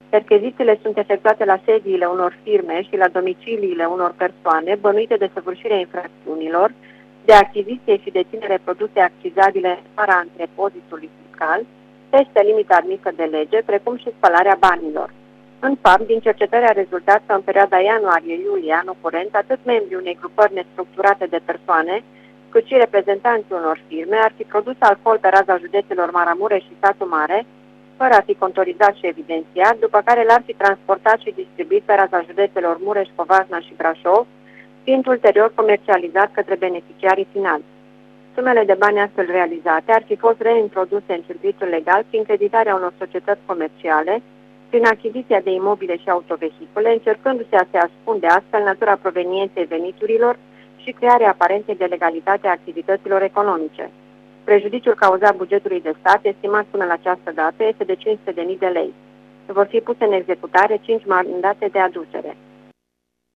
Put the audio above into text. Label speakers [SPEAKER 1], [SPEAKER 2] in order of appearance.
[SPEAKER 1] Perchezițiile sunt efectuate la sediile unor firme și la domiciliile unor persoane bănuite de săvârșirea infracțiunilor, de achiziție și deținere produse accizabile în afara antrepozitului fiscal, peste limita admisă de lege, precum și spălarea banilor. În fapt, din cercetări a rezultat că în perioada ianuarie-iulie anul curent, atât membrii unei grupări nestructurate de persoane, cât și reprezentanții unor firme ar fi produs alcool pe raza județelor Maramureș și Satu Mare, fără a fi contorizat și evidențiat, după care l-ar fi transportat și distribuit pe raza județelor Mureș, Covasna și Brașov, fiind ulterior comercializat către beneficiarii finali. Sumele de bani astfel realizate ar fi fost reintroduse în circuitul legal prin creditarea unor societăți comerciale, prin achiziția de imobile și autovehicule, încercându-se a se ascunde astfel natura provenienței veniturilor și crearea aparenței de legalitate a activităților economice. Prejudiciul cauzat bugetului de stat, estimat până la această dată, este de 500.000 de lei. Vor fi puse în executare 5 mandate de aducere.